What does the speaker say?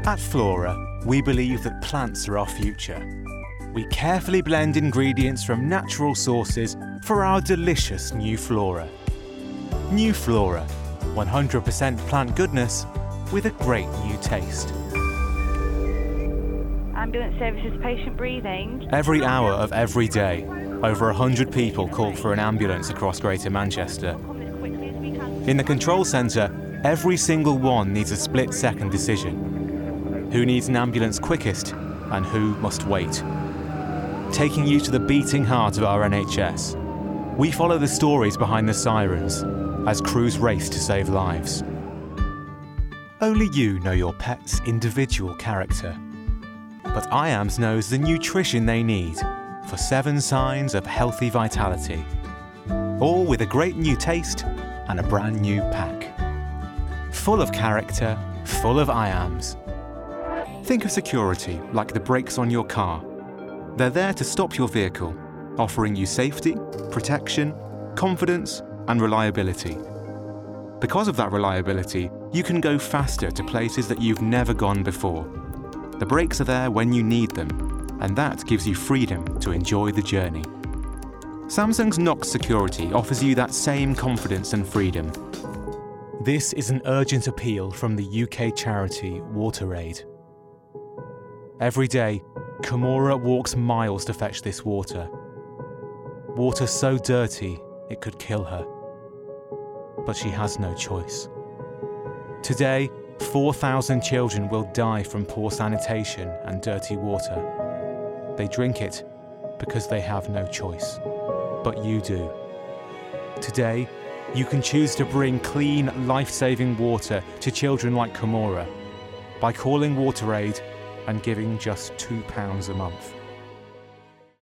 At Flora, we believe that plants are our future. We carefully blend ingredients from natural sources for our delicious New Flora. New Flora, 100% plant goodness with a great new taste. Ambulance services, patient breathing. Every hour of every day, over 100 people call for an ambulance across Greater Manchester. In the control centre, every single one needs a split-second decision. Who needs an ambulance quickest and who must wait? Taking you to the beating heart of our NHS, we follow the stories behind the sirens as crews race to save lives. Only you know your pet's individual character. But IAMS knows the nutrition they need for 7 signs of healthy vitality. All with a great new taste and a brand new pack. Full of character, full of IAMS. Think of security like the brakes on your car. They're there to stop your vehicle, offering you safety, protection, confidence, and reliability. Because of that reliability, you can go faster to places that you've never gone before. The brakes are there when you need them, and that gives you freedom to enjoy the journey. Samsung's Knox Security offers you that same confidence and freedom. This is an urgent appeal from the UK charity WaterAid. Every day, Kimura walks miles to fetch this water. Water so dirty, it could kill her. But she has no choice. Today, 4,000 children will die from poor sanitation and dirty water. They drink it because they have no choice. But you do. Today, you can choose to bring clean, life-saving water to children like Kimura by calling WaterAid and giving just £2 a month.